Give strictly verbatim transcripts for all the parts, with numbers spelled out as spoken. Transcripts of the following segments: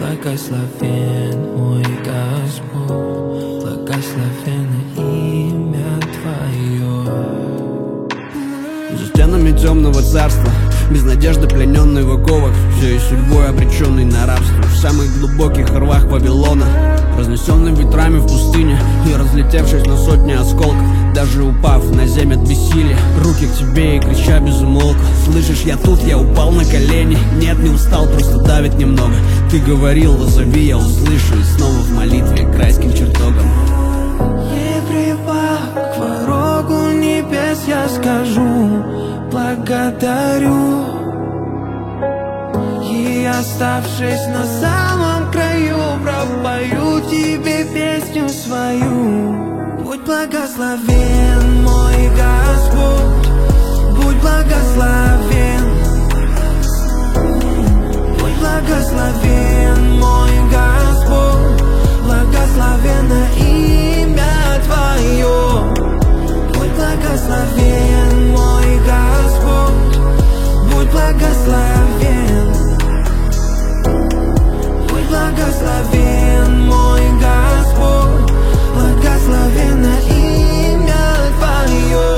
Благословен мой Господь, благословенно имя Твое. За стенами темного царства, без надежды плененный в оковах, всей судьбой обреченный на рабство, в самых глубоких рвах Вавилона, разнесенный ветрами в пустыне и разлетевшись на сотни осколков, даже упав на землю от бессилия, руки к тебе и крича без умолка. Слышишь, я тут, я упал на колени. Нет, не устал, просто давит немного. Ты говорил, возови, я услышу, и снова в молитве к райским чертогам. Не привал к ворогу небес, я скажу благодарю. И оставшись на самом краю, пропою тебе песню свою. Будь благословен, мой Господь, будь благословен. Будь благословен, мой Господь, благословенно имя Твое. Будь благословен, мой Господь, будь благословен. Будь благословен, мой Господь, благословенно имя Твое.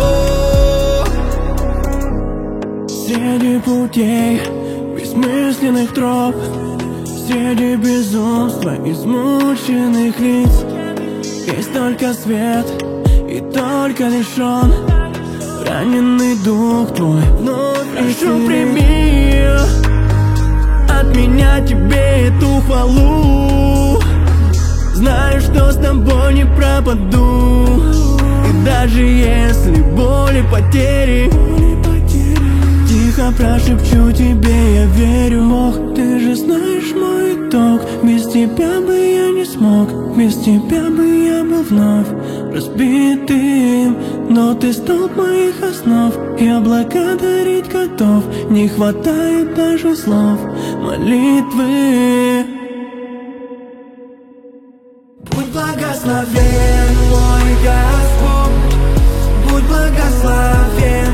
Среди путей бессмысленных троп, среди безумства измученных лиц, есть только свет и только лишь Он. Раненый дух твой вновь прошу, прими от меня тебе эту хвалу. Знаю, что с тобой не пропаду, и даже если боли, потери, тихо прошепчу тебе, я верю. Бог, ты же знаешь мой итог. Без тебя бы я не смог, без тебя бы я был вновь разбитым, но ты столб моих основ. Я благодарить готов, не хватает даже слов молитвы. Будь благословен, мой Господь, будь благословен.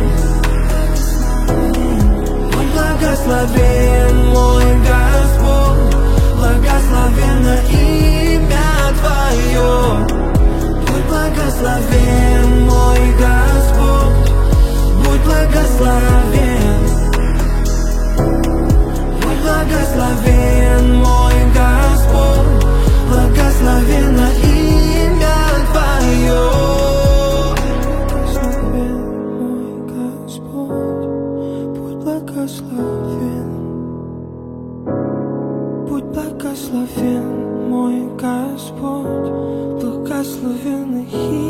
Будь благословен, мой Господь, благословенно имя Твое. Будь благословен, мой Господь, будь благословен. Будь благословен, мой Господь, благословенно имя Твое. Благословен, будь благословен, мой Господь, благословен, мой Господь, благословенно имя